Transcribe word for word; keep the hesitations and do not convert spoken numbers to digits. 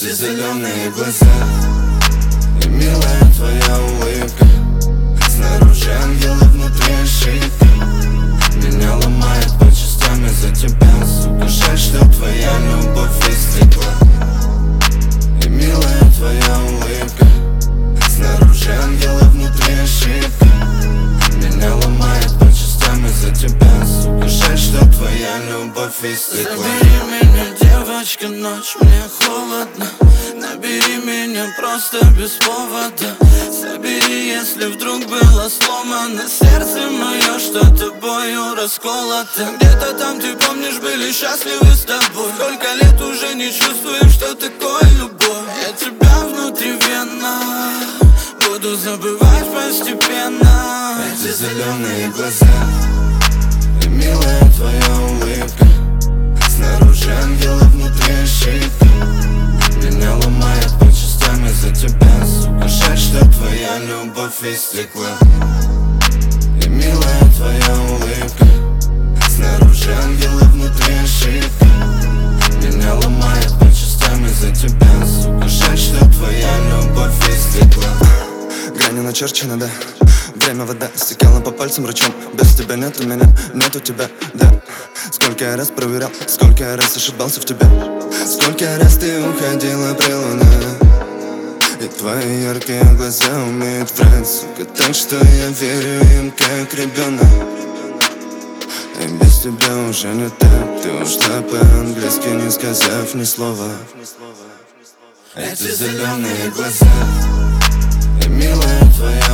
Эти зеленые глаза и милая твоя улыбка. Снаружи ангелы, внутри ошибка. Меня ломает по частям из-за тебя, сука. Жаль, что твоя любовь из стекла. И милая твоя улыбка. Снаружи ангелы, внутри ошибка. Меня ломает по частям из-за тебя, сука. Жаль, что твоя любовь из стекла. Забери меня, девочка, ночь, мне холодно. Набери меня просто без повода. Забери, если вдруг было сломано сердце мое, что тобою расколото. Где-то там, ты помнишь, были счастливы с тобой. Сколько лет уже не чувствуем, что такое любовь. Я тебя внутривенно буду забывать постепенно. Эти зеленые глаза и милая твоя улыбка. Снаружи ангелы, внутри ошибка. Меня ломает по частям из-за тебя, сука. Жаль, что твоя любовь из стекла. И милая твоя улыбка. Снаружи ангелы, внутри ошибка. Меня ломает по частям из-за тебя, сука. Жаль, что твоя любовь из стекла. Грани начерчены, да. Время вода, стекала по пальцам ручьем. Без тебя нету меня, нету тебя, да. Сколько я раз проверял, сколько я раз ошибался в тебе. Сколько раз ты уходила при луне. И твои яркие глаза умеют врать, сука. Так что я верю им, как ребенок. И без тебя уже не так. Ты ушла по-английски, не сказав ни слова. Эти зеленые глаза и милая твоя